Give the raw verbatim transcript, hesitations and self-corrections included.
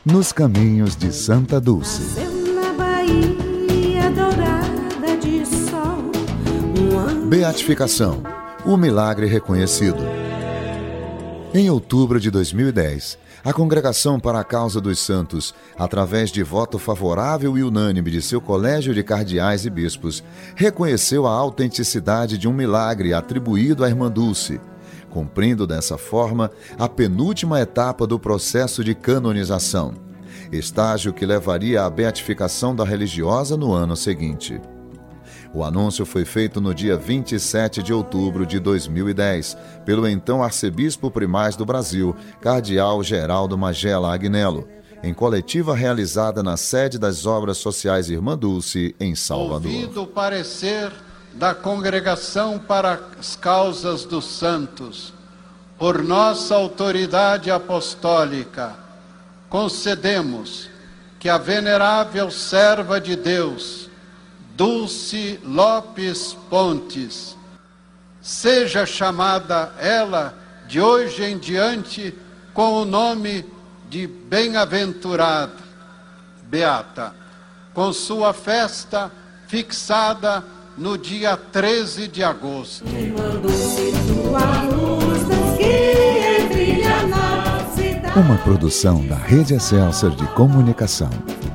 nos caminhos de Santa Dulce. Beatificação, o milagre reconhecido. Em outubro de dois mil e dez, a Congregação para a Causa dos Santos, através de voto favorável e unânime de seu colégio de cardeais e bispos, reconheceu a autenticidade de um milagre atribuído à Irmã Dulce, cumprindo dessa forma a penúltima etapa do processo de canonização, estágio que levaria à beatificação da religiosa no ano seguinte. O anúncio foi feito no dia vinte e sete de outubro de dois mil e dez, pelo então arcebispo primaz do Brasil, cardeal Geraldo Magela Agnello, em coletiva realizada na sede das Obras Sociais Irmã Dulce, em Salvador. Ouvido o parecer da Congregação para as Causas dos Santos, por nossa autoridade apostólica, concedemos que a venerável serva de Deus, Dulce Lopes Pontes, seja chamada ela de hoje em diante com o nome de bem-aventurada, beata, com sua festa fixada no dia treze de agosto. Uma produção da Rede Excelsior de Comunicação.